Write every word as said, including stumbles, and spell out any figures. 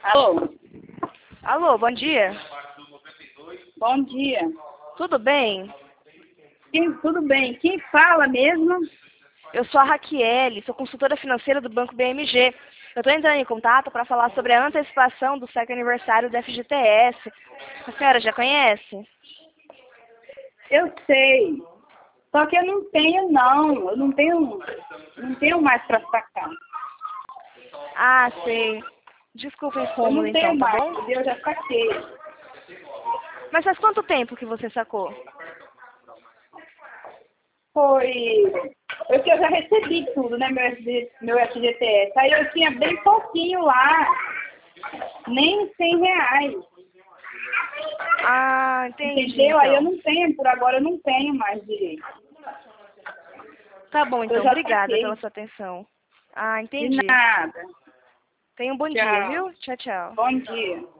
Alô? Alô, bom dia. Bom dia. Tudo bem? Quem, tudo bem. Quem fala mesmo? Eu sou a Raquiele, sou consultora financeira do Banco B M G. Eu estou entrando em contato para falar sobre a antecipação do sétimo aniversário do F G T S. A senhora já conhece? Eu sei. Só que eu não tenho, não. Eu não tenho, não tenho mais para sacar. Ah, sei. Desculpa o Eu incômodo, não tenho então, tá mais, bom? entendeu? Eu já saquei. Mas faz quanto tempo que você sacou? Foi... Eu que eu já recebi tudo, né, meu, F G, meu F G T S. Aí eu tinha bem pouquinho lá. Nem cem reais. Ah, entendi, Entendeu? então. Aí eu não tenho, por agora eu não tenho mais direito. Tá bom, Eu então. já Obrigada saquei. pela sua atenção. Ah, De entendi. nada. Tenha um bom dia, Tchau. viu? Tchau, tchau. Bom dia.